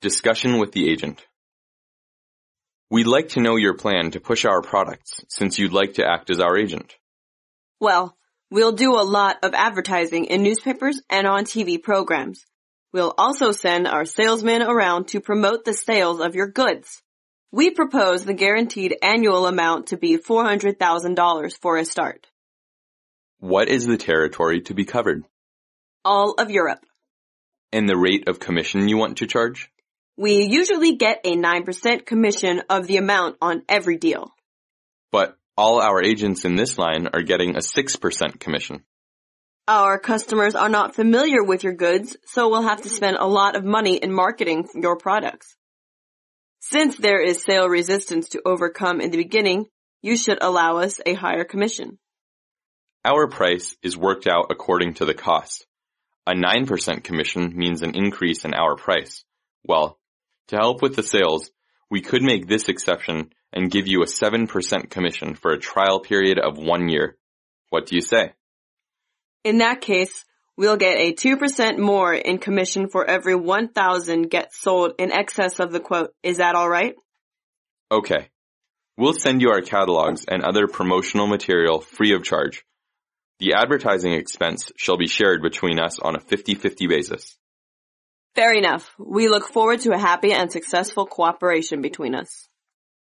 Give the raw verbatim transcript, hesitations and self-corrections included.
Discussion with the agent. We'd like to know your plan to push our products since you'd like to act as our agent. Well, we'll do a lot of advertising in newspapers and on T V programs. We'll also send our salesmen around to promote the sales of your goods. We propose the guaranteed annual amount to be four hundred thousand dollars for a start. What is the territory to be covered? All of Europe. And the rate of commission you want to charge? We usually get a nine percent commission of the amount on every deal. But all our agents in this line are getting a six percent commission. Our customers are not familiar with your goods, so we'll have to spend a lot of money in marketing your products. Since there is sale resistance to overcome in the beginning, you should allow us a higher commission. Our price is worked out according to the cost. A nine percent commission means an increase in our price. Well, to help with the sales, we could make this exception and give you a seven percent commission for a trial period of one year. What do you say? In that case, we'll get a two percent more in commission for every one thousand gets sold in excess of the quote. Is that all right? Okay. We'll send you our catalogs and other promotional material free of charge. The advertising expense shall be shared between us on a fifty-fifty basis. Fair enough. We look forward to a happy and successful cooperation between us.